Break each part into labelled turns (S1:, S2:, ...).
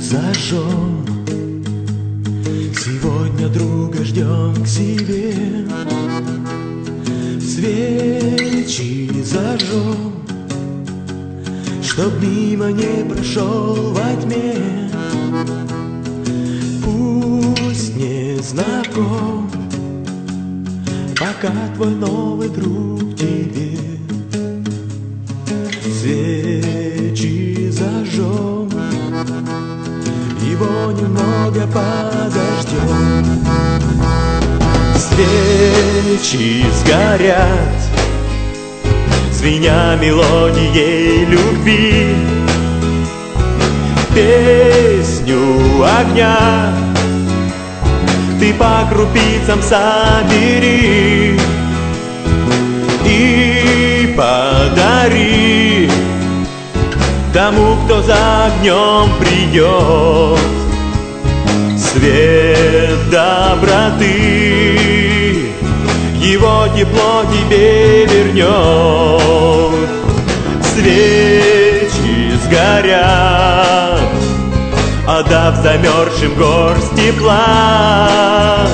S1: зажжем. Сегодня друга ждем к себе. Свечи зажжем, чтоб мимо не прошел во тьме. Пусть не знаком, пока твой новый друг тебе. Свечи зажжем, его немного подождем. Свечи сгорят, звеня мелодией любви. Песню огня ты по крупицам собери и подари тому, кто за огнем придет. Свет доброты его тепло тебе вернет. Свечи сгорят, отдав замерзшим горсть тепла,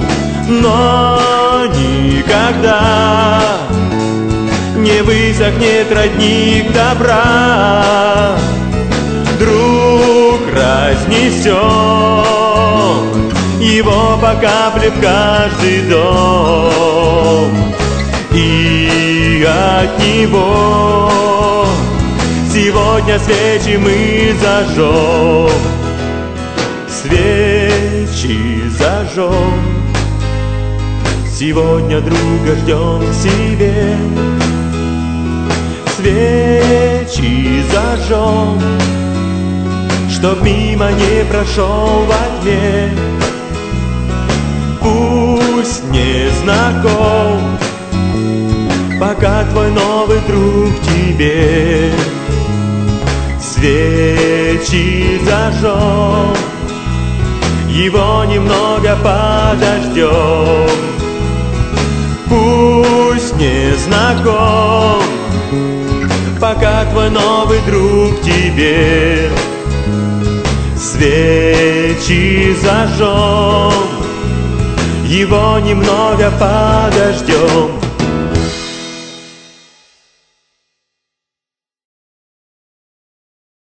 S1: но никогда не высохнет родник добра. Друг разнесет его по капле в каждый дом, и от него сегодня свечи мы зажжем. Свечи зажжем, сегодня друга ждем к себе. Свечи зажжем, чтоб мимо не прошел во тьме. Пусть не знаком, пока твой новый друг тебе. Свечи зажжем, его немного подождем. Пусть не знаком, пока твой новый друг тебе. Свечи зажжем, его немного подождем.